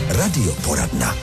Radioporadna.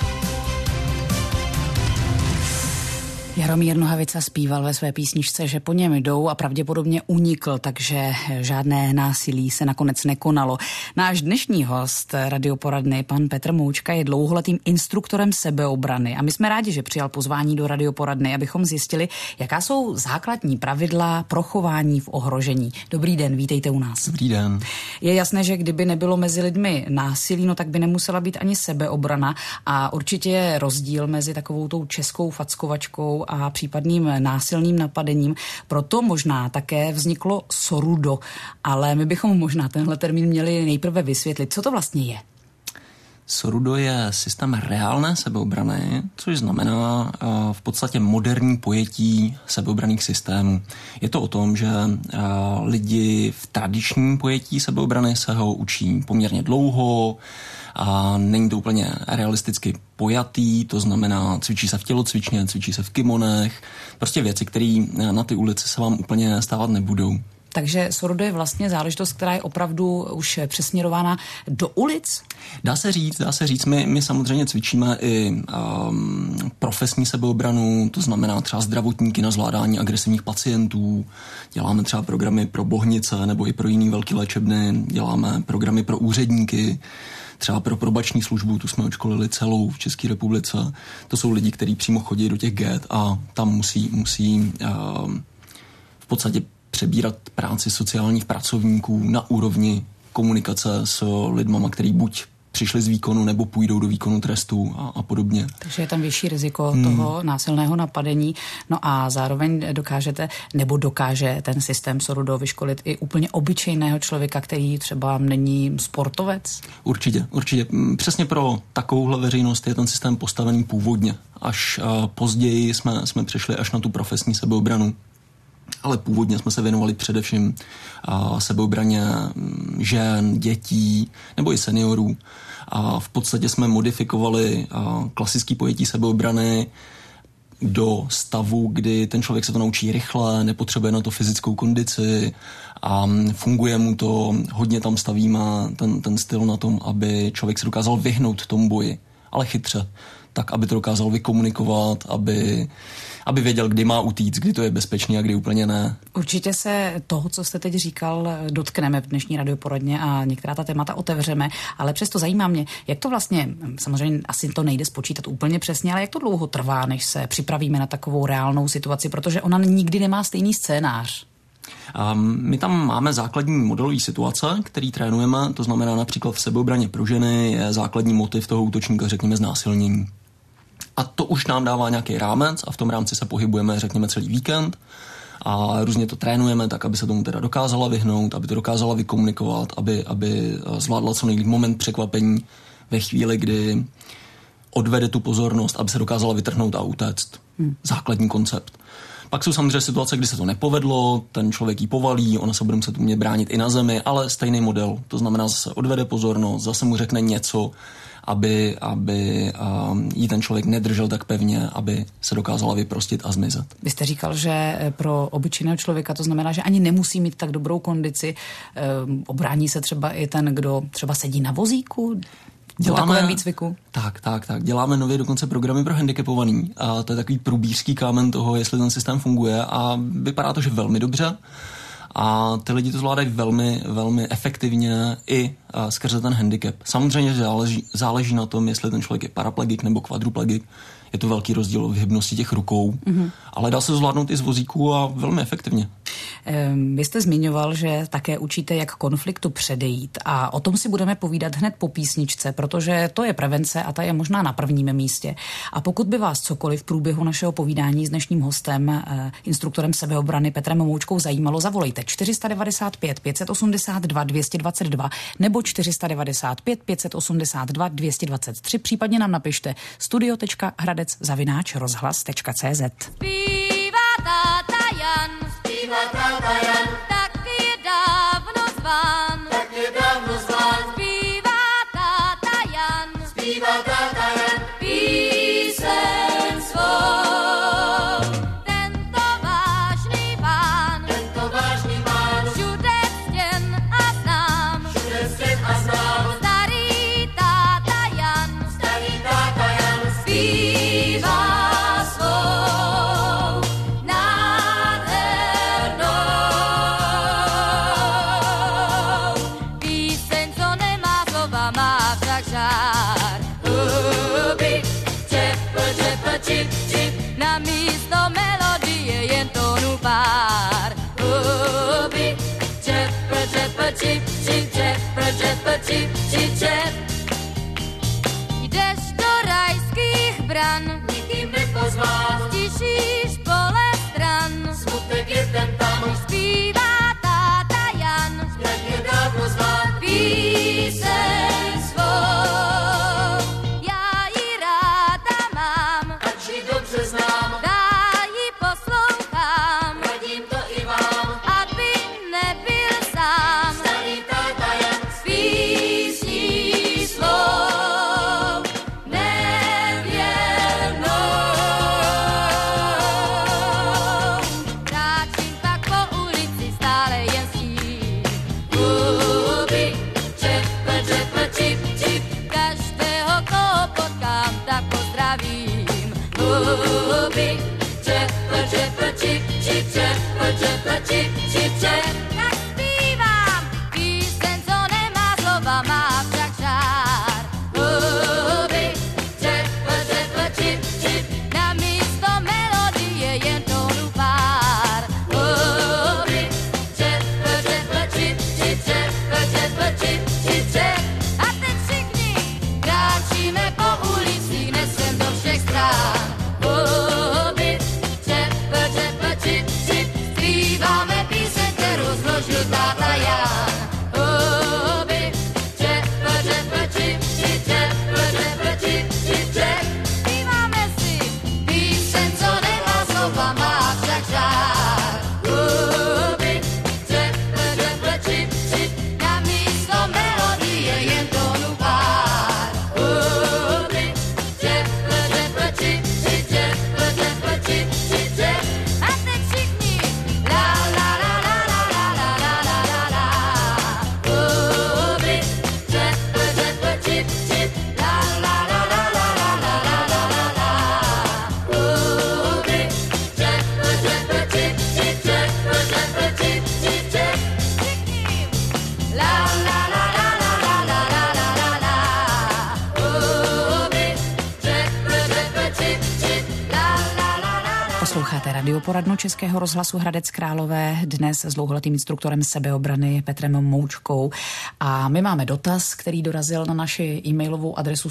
Jaromír Nohavica zpíval ve své písničce, že po něm jdou a pravděpodobně unikl, takže žádné násilí se nakonec nekonalo. Náš dnešní host Radioporadny, pan Petr Moučka, je dlouholetým instruktorem sebeobrany a my jsme rádi, že přijal pozvání do Radioporadny, abychom zjistili, jaká jsou základní pravidla pro chování v ohrožení. Dobrý den, vítejte u nás. Dobrý den. Je jasné, že kdyby nebylo mezi lidmi násilí, no tak by nemusela být ani sebeobrana a určitě je rozdíl mezi takovou tou českou fackovačkou a případným násilným napadením. Proto možná také vzniklo Sorudo, ale my bychom možná tenhle termín měli nejprve vysvětlit. Co to vlastně je? Sorudo je systém reálné sebeobrany, což znamená v podstatě moderní pojetí sebeobranných systémů. Je to o tom, že lidi v tradičním pojetí sebeobrany se ho učí poměrně dlouho a není to úplně realisticky pojatý, to znamená cvičí se v tělocvičně, cvičí se v kimonech, prostě věci, které na ty ulici se vám úplně stávat nebudou. Takže Sorudo je vlastně záležitost, která je opravdu už přesměrována do ulic? Dá se říct. My samozřejmě cvičíme i profesní sebeobranu, to znamená třeba zdravotníky na zvládání agresivních pacientů, děláme třeba programy pro Bohnice nebo i pro jiný velký léčebny, děláme programy pro úředníky, třeba pro probační službu, tu jsme odškolili celou v České republice. To jsou lidi, kteří přímo chodí do těch get a tam musí v podstatě přebírat práci sociálních pracovníků na úrovni komunikace s lidmama, který buď přišli z výkonu nebo půjdou do výkonu trestu a podobně. Takže je tam vyšší riziko toho násilného napadení. No a zároveň dokáže ten systém Sorudo vyškolit i úplně obyčejného člověka, který třeba není sportovec? Určitě. Přesně pro takovouhle veřejnost je ten systém postavený původně. Až později jsme přešli až na tu profesní sebeobranu. Ale původně jsme se věnovali především sebeobraně žen, dětí nebo i seniorů. A v podstatě jsme modifikovali klasické pojetí sebeobrany do stavu, kdy ten člověk se to naučí rychle, nepotřebuje na to fyzickou kondici a funguje mu to, hodně tam stavíme ten styl na tom, aby člověk se dokázal vyhnout tomu boji, ale chytře, tak aby to dokázal vykomunikovat, aby věděl, kdy má utíct, kdy to je bezpečný a kdy úplně ne. Určitě se toho, co jste teď říkal, dotkneme v dnešní Radioporadně a některá ta témata otevřeme, ale přesto zajímá mě, jak to vlastně, samozřejmě asi to nejde spočítat úplně přesně, ale jak to dlouho trvá, než se připravíme na takovou reálnou situaci, protože ona nikdy nemá stejný scénář. My tam máme základní modelové situace, který trénujeme, to znamená například v sebeobraně pro ženy je základní motiv toho útočníka, řekněme, znásilnění. A to už nám dává nějaký rámec a v tom rámci se pohybujeme, řekněme, celý víkend a různě to trénujeme tak, aby se tomu teda dokázala vyhnout, aby to dokázala vykomunikovat, aby zvládla co nejlíp moment překvapení ve chvíli, kdy odvede tu pozornost, aby se dokázala vytrhnout a utéct. Základní koncept. Pak jsou samozřejmě situace, kdy se to nepovedlo, ten člověk jí povalí, ona se bude muset umět bránit i na zemi, ale stejný model. To znamená, zase odvede pozornost, zase mu řekne něco, aby jí ten člověk nedržel tak pevně, aby se dokázala vyprostit a zmizet. Vy jste říkal, že pro obyčejného člověka to znamená, že ani nemusí mít tak dobrou kondici. Obrání se třeba i ten, kdo třeba sedí na vozíku? Děláme výcviku? Tak. Děláme nově dokonce programy pro handicapovaný. A to je takový průbířský kámen toho, jestli ten systém funguje a vypadá to, že velmi dobře. A ty lidi to zvládají velmi, velmi efektivně i skrze ten handicap. Samozřejmě, že záleží na tom, jestli ten člověk je paraplegik nebo kvadruplegik. Je to velký rozdíl v hybnosti těch rukou, ale dá se to zvládnout i z vozíku a velmi efektivně. Vy jste zmiňoval, že také učíte, jak konfliktu předejít a o tom si budeme povídat hned po písničce, protože to je prevence a ta je možná na prvním místě. A pokud by vás cokoliv v průběhu našeho povídání s dnešním hostem, instruktorem sebeobrany Petrem Moučkou zajímalo, zavolejte 495 582 222 nebo 495 582 223, případně nám napište studio.hradec@rozhlas.cz. Zpívá táta Jan, tak je dávno zván. Zpívá táta Jan, píseň svou. Tento vážný pán, všude ctěn a znám. Starý táta Jan, žár. Huby, čep, čip, čip, na místo melodie jen tónu pár. Huby, čep, čip, čip, čep, čip, čip, čep. Jdeš do rajských bran, nikým nepozván, stišíš pole stran, smutek je ten tam, zpívá táta Jan, jak je dávno zván, píseň svou, já ji ráda mám, ač ji dobře znám, dál ji poslouchám, radím to i vám, aby nebyl sám, starý táta Jan, s písní svou, nevěrnou. Kráčím pak po ulici stále jen s tím. Huby, čep, čip, čip, každého, koho potkám, tak pozdravím. Huby, čep, čip, čip, čep, čip, čep, tak zpívám píseň, co nemá slova, má však žár. Huby, čep, čip, čip, na místo melodie jen tónu pár. Huby, čep, čip, čip, čep, čip, čep, a teď všichni kráčíme po ulicích, nesem do všech strán. Huby, čep, čip, čip, zpíváme píseň, kterou zložil táta Jan. Huby, čep, čip, čip, čep, zpíváme si píseň, co nemá slova, má však žár. Huby, čep, čip, na místo melodie jen tónu pár. Huby, čep, čip, čep, a teď všichni la la la la la la la la la la. Huby, čep, čip, la la la la la la la la la la. Huby, čep, čip, čep, všichni la la la la la la la la la la. Huby, čep, čip, la la la la la. Posloucháte radioporadnu Českého rozhlasu Hradec Králové, dnes s dlouholetým instruktorem sebeobrany Petrem Moučkou. A my máme dotaz, který dorazil na naši e-mailovou adresu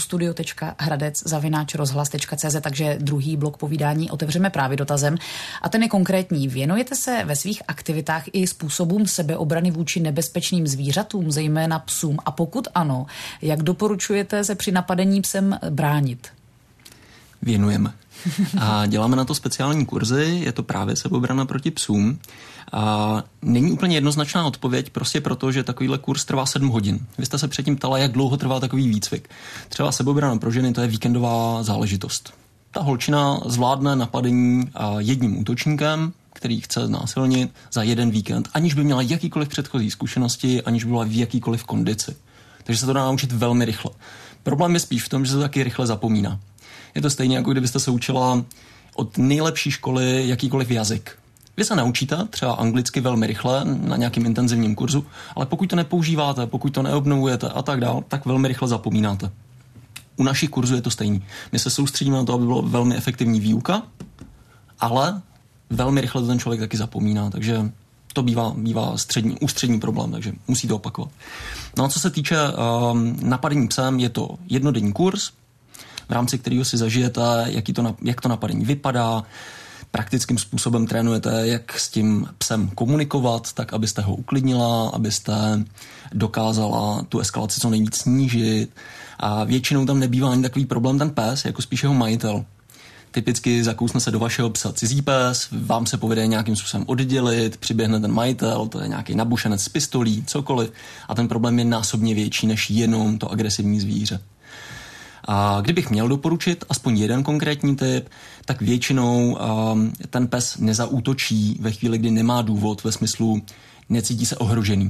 studio.hradec@rozhlas.cz, takže druhý blok povídání otevřeme právě dotazem. A ten je konkrétní. Věnujete se ve svých aktivitách i způsobům sebeobrany vůči nebezpečným zvířatům, zejména psům? A pokud ano, jak doporučujete se při napadení psem bránit? Věnujeme. A děláme na to speciální kurzy, je to právě sebeobrana proti psům. A není úplně jednoznačná odpověď, prostě proto, že takovýhle kurz trvá 7 hodin. Vy jste se předtím ptala, jak dlouho trvá takový výcvik. Třeba sebeobrana pro ženy, to je víkendová záležitost. Ta holčina zvládne napadení jedním útočníkem, který chce znásilnit za jeden víkend, aniž by měla jakýkoliv předchozí zkušenosti, aniž by byla v jakýkoliv kondici. Takže se to dá naučit velmi rychle. Problém je spíš v tom, že se to taky rychle zapomíná. Je to stejně, jako kdybyste se učila od nejlepší školy jakýkoliv jazyk. Vy se naučíte třeba anglicky velmi rychle na nějakém intenzivním kurzu, ale pokud to nepoužíváte, pokud to neobnovujete a tak dál, tak velmi rychle zapomínáte. U našich kurzů je to stejný. My se soustředíme na to, aby bylo velmi efektivní výuka, ale velmi rychle to ten člověk taky zapomíná, takže to bývá ústřední problém, takže musí to opakovat. No a co se týče napadení psem, je to jednodenní kurz, v rámci kterého si zažijete, jak to napadení vypadá, praktickým způsobem trénujete, jak s tím psem komunikovat, tak abyste ho uklidnila, abyste dokázala tu eskalaci co nejvíc snížit. A většinou tam nebývá ani takový problém ten pes, jako spíš jeho majitel. Typicky zakousne se do vašeho psa cizí pes, vám se povede nějakým způsobem oddělit, přiběhne ten majitel, to je nějaký nabušenec s pistolí, cokoliv. A ten problém je násobně větší než jenom to agresivní zvíře. A kdybych měl doporučit aspoň jeden konkrétní typ, tak většinou ten pes nezaútočí ve chvíli, kdy nemá důvod, ve smyslu necítí se ohrožený.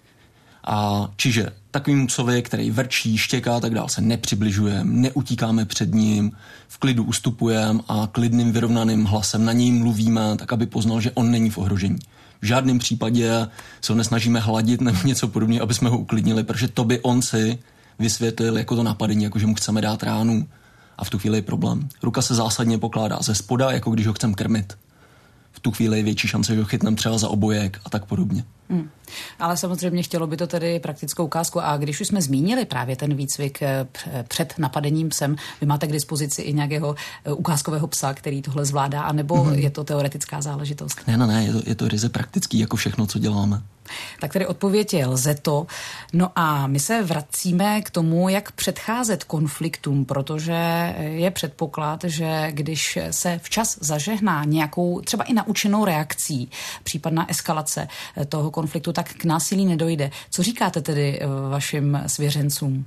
A čiže takovým psovi, který vrčí, štěká a tak dál, se nepřibližujeme, neutíkáme před ním, v klidu ustupujeme a klidným vyrovnaným hlasem na něj mluvíme, tak aby poznal, že on není v ohrožení. V žádném případě se ho nesnažíme hladit nebo něco podobného, aby jsme ho uklidnili, protože to by on si vysvětlil jako to napadení, jako že mu chceme dát ránu. A v tu chvíli je problém. Ruka se zásadně pokládá ze spoda, jako když ho chceme krmit. V tu chvíli je větší šance, že ho chytneme třeba za obojek a tak podobně. Ale samozřejmě chtělo by to tedy praktickou ukázku. A když už jsme zmínili právě ten výcvik před napadením psem, vy máte k dispozici i nějakého ukázkového psa, který tohle zvládá, anebo je to teoretická záležitost? Ne, je to ryze praktický, jako všechno, co děláme. Tak tedy odpověď je, lze to. No a my se vracíme k tomu, jak předcházet konfliktům, protože je předpoklad, že když se včas zažehná nějakou třeba i naučenou reakcí, případná eskalace toho konfliktu, tak k násilí nedojde. Co říkáte tedy vašim svěřencům?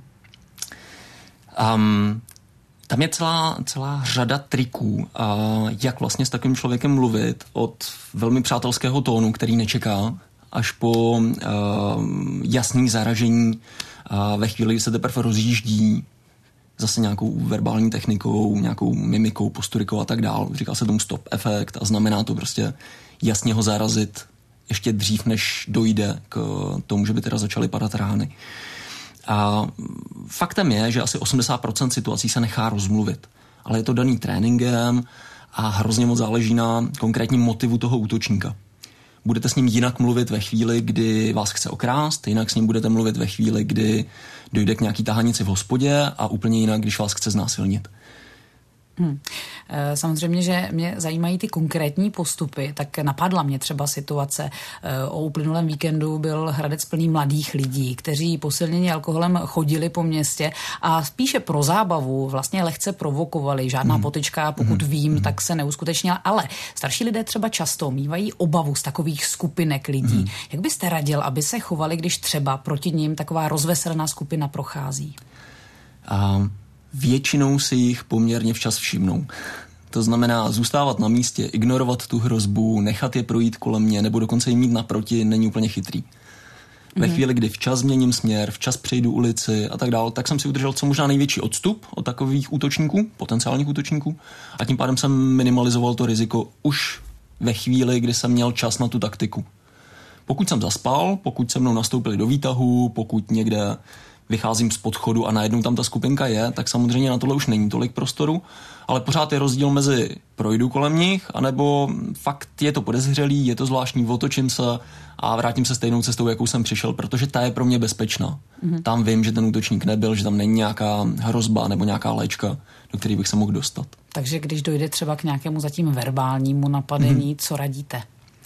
Tam je celá řada triků, jak vlastně s takovým člověkem mluvit od velmi přátelského tónu, který nečeká, až po jasný zaražení ve chvíli, kdy se teprve rozjíždí zase nějakou verbální technikou, nějakou mimikou, posturikou a tak dál. Říká se tomu stop efekt a znamená to prostě jasně ho zarazit ještě dřív, než dojde k tomu, že by teda začaly padat rány. A faktem je, že asi 80% situací se nechá rozmluvit. Ale je to daný tréninkem a hrozně moc záleží na konkrétním motivu toho útočníka. Budete s ním jinak mluvit ve chvíli, kdy vás chce okrást, jinak s ním budete mluvit ve chvíli, kdy dojde k nějaký tahanici v hospodě a úplně jinak, když vás chce znásilnit. Samozřejmě, že mě zajímají ty konkrétní postupy, tak napadla mě třeba situace. O uplynulém víkendu byl Hradec plný mladých lidí, kteří posilněni alkoholem chodili po městě a spíše pro zábavu vlastně lehce provokovali. Žádná potyčka, pokud vím, tak se neuskutečnila, ale starší lidé třeba často mívají obavu z takových skupinek lidí. Jak byste radil, aby se chovali, když třeba proti nim taková rozveselná skupina prochází? Většinou si jich poměrně včas všimnou. To znamená zůstávat na místě, ignorovat tu hrozbu, nechat je projít kolem mě, nebo dokonce jim mít naproti, není úplně chytrý. Ve chvíli, kdy včas změním směr, včas přejdu ulici a tak dále, tak jsem si udržel co možná největší odstup od takových útočníků, potenciálních útočníků, a tím pádem jsem minimalizoval to riziko už ve chvíli, kdy jsem měl čas na tu taktiku. Pokud jsem zaspal, pokud se mnou nastoupili do výtahu, pokud někde vycházím z podchodu a najednou tam ta skupinka je, tak samozřejmě na tohle už není tolik prostoru, ale pořád je rozdíl mezi projdu kolem nich, anebo fakt je to podezřelý, je to zvláštní, otočím se a vrátím se stejnou cestou, jakou jsem přišel, protože ta je pro mě bezpečná. Tam vím, že ten útočník nebyl, že tam není nějaká hrozba nebo nějaká léčka, do které bych se mohl dostat. Takže když dojde třeba k nějakému zatím verbálnímu napadení, co radíte?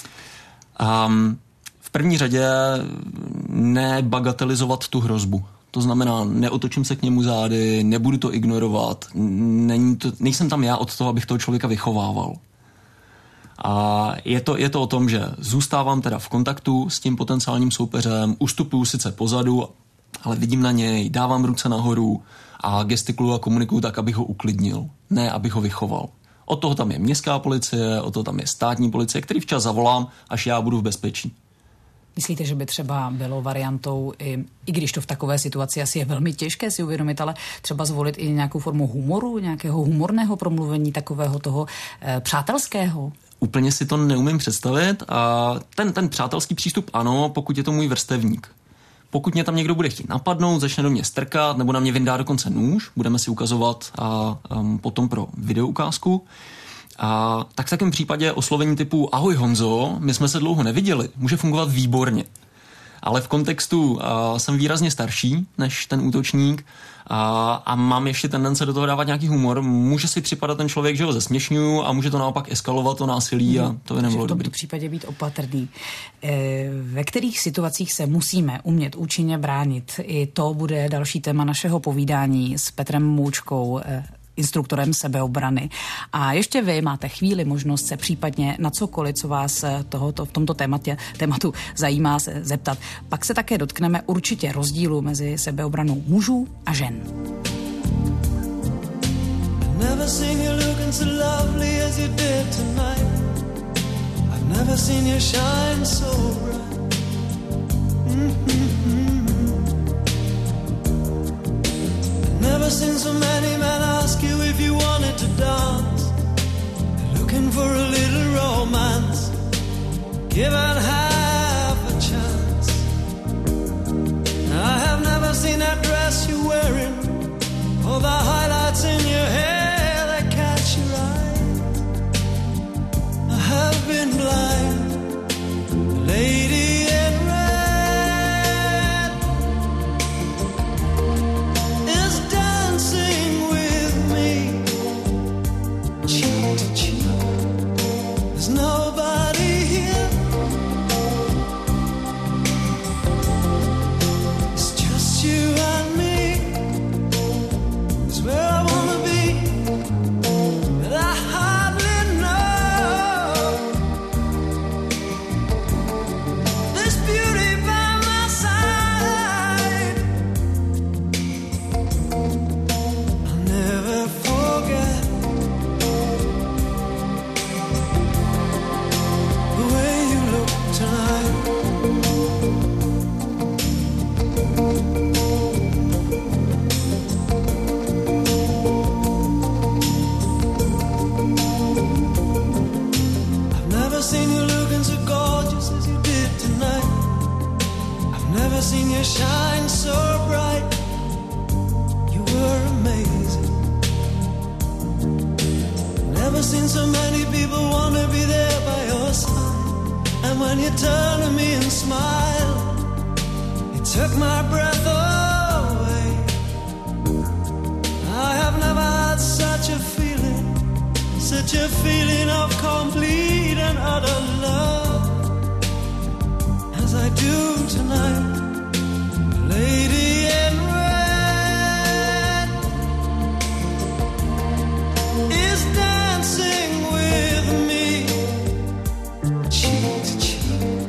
V první řadě nebagatelizovat tu hrozbu. To znamená, neotočím se k němu zády, nebudu to ignorovat, nejsem tam já od toho, abych toho člověka vychovával. A je to o tom, že zůstávám teda v kontaktu s tím potenciálním soupeřem, ustupuju sice pozadu, ale vidím na něj, dávám ruce nahoru a gestikuluju a komunikuju tak, abych ho uklidnil, ne abych ho vychoval. Od toho tam je městská policie, od toho tam je státní policie, který včas zavolám, až já budu v bezpečí. Myslíte, že by třeba bylo variantou, i když to v takové situaci asi je velmi těžké si uvědomit, ale třeba zvolit i nějakou formu humoru, nějakého humorného promluvení, takového toho přátelského? Úplně si to neumím představit a ten přátelský přístup ano, pokud je to můj vrstevník. Pokud mě tam někdo bude chtít napadnout, začne do mě strkat nebo na mě vyndá dokonce nůž, budeme si ukazovat a potom pro videoukázku. A tak v takovém případě oslovení typu ahoj Honzo, my jsme se dlouho neviděli, může fungovat výborně. Ale v kontextu jsem výrazně starší než ten útočník a mám ještě tendence do toho dávat nějaký humor. Může si připadat ten člověk, že ho zesměšňuju a může to naopak eskalovat to násilí a to by nebylo dobré. V tomto případě být opatrný. Ve kterých situacích se musíme umět účinně bránit? I to bude další téma našeho povídání s Petrem Moučkou, instruktorem sebeobrany. A ještě vy máte chvíli možnost se případně na cokoliv, co vás v tomto tématu zajímá, se zeptat. Pak se také dotkneme určitě rozdílu mezi sebeobranou mužů a žen. Never seen so many men ask you if you wanted to dance. Looking for a little romance, given half a chance. I have never seen that dress you wearing, all the highlights in your hair that catch your eye. I have been blind, the lady in red is dancing with me, cheek to cheek. There's nobody here, it's just you and me. It's where I wanna be, but I hardly know. This beauty by my side, I'll never forget the way you look tonight. I've never seen you looking so gorgeous as you did tonight. I've never seen you shine so bright. You were amazing. Never seen so many people want to be there by your side. And when you turn to me and smile, it took my breath away. I have never had such a feeling of complete and utter love as I do tonight. Lady in red is dancing with me, cheek to cheek.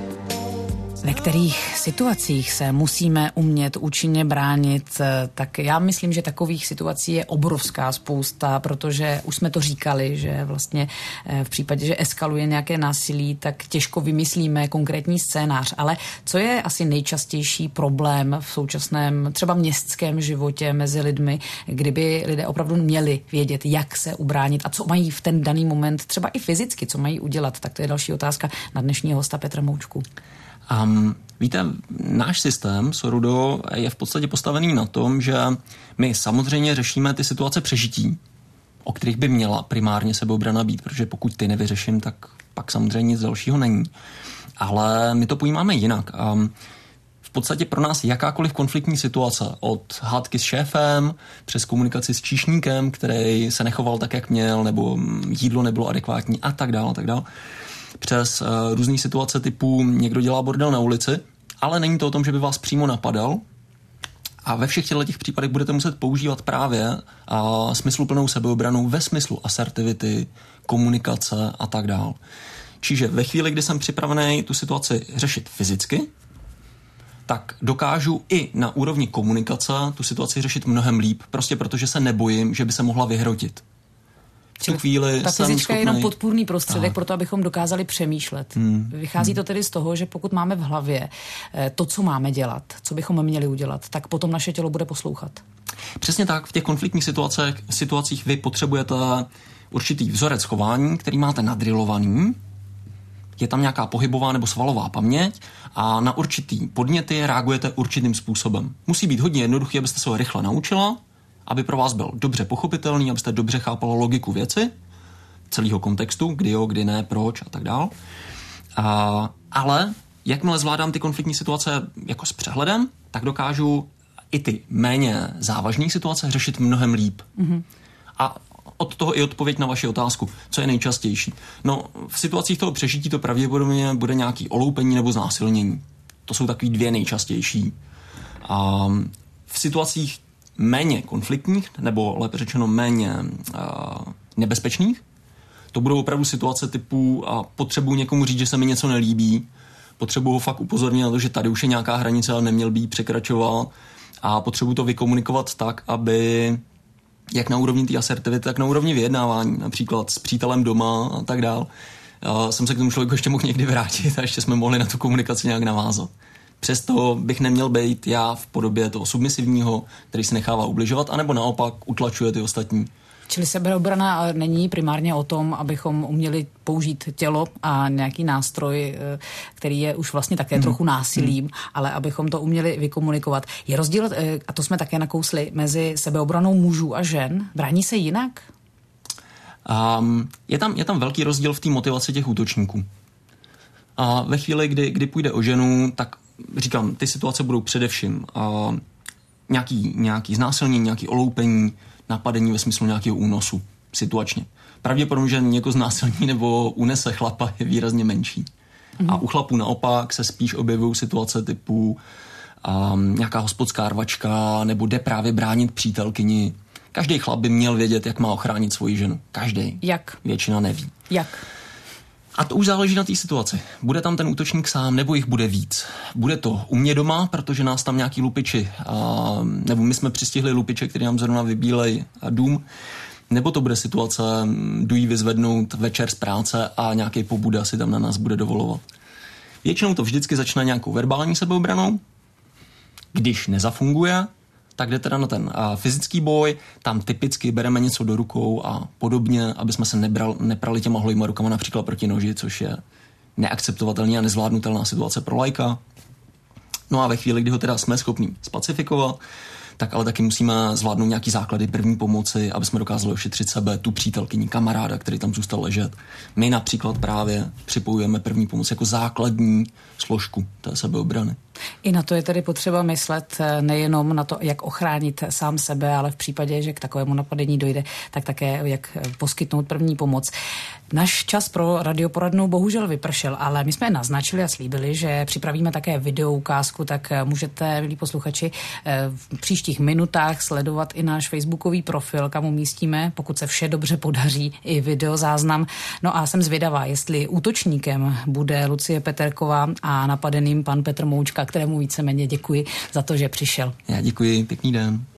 Ve kterých situacích se musíme umět účinně bránit, tak já myslím, že takových situací je obrovská spousta, protože už jsme to říkali, že vlastně v případě, že eskaluje nějaké násilí, tak těžko vymyslíme konkrétní scénář. Ale co je asi nejčastější problém v současném třeba městském životě mezi lidmi, kdyby lidé opravdu měli vědět, jak se ubránit a co mají v ten daný moment třeba i fyzicky, co mají udělat? Tak to je další otázka na dnešního hosta Petra Moučku. Víte, náš systém Sorudo je v podstatě postavený na tom, že my samozřejmě řešíme ty situace přežití, o kterých by měla primárně sebeobrana být, protože pokud ty nevyřeším, tak pak samozřejmě nic dalšího není. Ale my to pojímáme jinak. V podstatě pro nás jakákoliv konfliktní situace, od hádky s šéfem, přes komunikaci s číšníkem, který se nechoval tak, jak měl, nebo jídlo nebylo adekvátní a tak dále, přes různé situace typu někdo dělá bordel na ulici, ale není to o tom, že by vás přímo napadal. A ve všech těch případech budete muset používat právě smysluplnou sebeobranu ve smyslu asertivity, komunikace a tak dále. Čiže ve chvíli, kdy jsem připravený tu situaci řešit fyzicky, tak dokážu i na úrovni komunikace tu situaci řešit mnohem líp, prostě protože se nebojím, že by se mohla vyhrotit. V tu chvíli ta fyzička je jenom podpůrný prostředek pro to, abychom dokázali přemýšlet. Vychází to tedy z toho, že pokud máme v hlavě to, co máme dělat, co bychom měli udělat, tak potom naše tělo bude poslouchat. Přesně tak, v těch konfliktních situacích vy potřebujete určitý vzorec chování, který máte nadrilovaný, je tam nějaká pohybová nebo svalová paměť a na určitý podněty reagujete určitým způsobem. Musí být hodně jednoduchý, abyste se ho rychle naučila, aby pro vás byl dobře pochopitelný, abyste dobře chápala logiku věci, celého kontextu, kdy jo, kdy ne, proč a tak dál. Ale jakmile zvládám ty konfliktní situace jako s přehledem, tak dokážu i ty méně závažné situace řešit mnohem líp. Mm-hmm. A od toho i odpověď na vaši otázku, co je nejčastější. No, v situacích toho přežití to pravděpodobně bude nějaký oloupení nebo znásilnění. To jsou takový dvě nejčastější. A v situacích méně konfliktních, nebo lépe řečeno méně nebezpečných, to budou opravdu situace typu potřebuji někomu říct, že se mi něco nelíbí, potřebuji ho fakt upozornit na to, že tady už je nějaká hranice, ale neměl by ji překračovat a potřebuji to vykomunikovat tak, aby jak na úrovni té asertivity, tak na úrovni vyjednávání, například s přítelem doma a tak dál. Jsem se k tomu člověku ještě mohl někdy vrátit a ještě jsme mohli na tu komunikaci nějak navázat. Přesto bych neměl být já v podobě toho submisivního, který se nechává ubližovat, anebo naopak utlačuje ty ostatní. Čili sebeobrana není primárně o tom, abychom uměli použít tělo a nějaký nástroj, který je už vlastně také trochu násilím, ale abychom to uměli vykomunikovat. Je rozdíl, a to jsme také nakousli, mezi sebeobranou mužů a žen? Brání se jinak? Je tam velký rozdíl v té motivaci těch útočníků. A ve chvíli, kdy půjde o ženu, tak říkám, ty situace budou především nějaký znásilnění, nějaký oloupení, napadení ve smyslu nějakého únosu situačně. Pravděpodobně, že někoho znásilní nebo unese chlapa je výrazně menší. A u chlapů naopak se spíš objevují situace typu nějaká hospodská rvačka nebo jde právě bránit přítelkyni. Každý chlap by měl vědět, jak má ochránit svoji ženu. Každý. Jak? Většina neví. Jak? A to už záleží na té situaci. Bude tam ten útočník sám, nebo jich bude víc. Bude to u mě doma, protože nás tam nějaký lupiči, nebo my jsme přistihli lupiče, který nám zrovna vybílej dům, nebo to bude situace, jdu jí vyzvednout večer z práce a nějaký pobuda si tam na nás bude dovolovat. Většinou to vždycky začne nějakou verbální sebeobranou. Když nezafunguje, tak jde teda na ten fyzický boj, tam typicky bereme něco do rukou a podobně, aby jsme se neprali těma holýma rukama například proti noži, což je neakceptovatelná a nezvládnutelná situace pro laika. No a ve chvíli, kdy ho teda jsme schopni spacifikovat, tak ale taky musíme zvládnout nějaký základy první pomoci, aby jsme dokázali ošetřit sebe, tu přítelkyni, kamaráda, který tam zůstal ležet. My například právě připojujeme první pomoc jako základní složku té sebeobrany. I na to je tedy potřeba myslet nejenom na to, jak ochránit sám sebe, ale v případě, že k takovému napadení dojde, tak také jak poskytnout první pomoc. Náš čas pro radioporadnu bohužel vypršel, ale my jsme naznačili a slíbili, že připravíme také videoukázku, tak můžete, milí posluchači, v příštích minutách sledovat i náš facebookový profil, kam umístíme, pokud se vše dobře podaří, i videozáznam. No a jsem zvědavá, jestli útočníkem bude Lucie Peterková a napadeným pan Petr Moučka, kterému víceméně děkuji za to, že přišel. Já děkuji, pěkný den.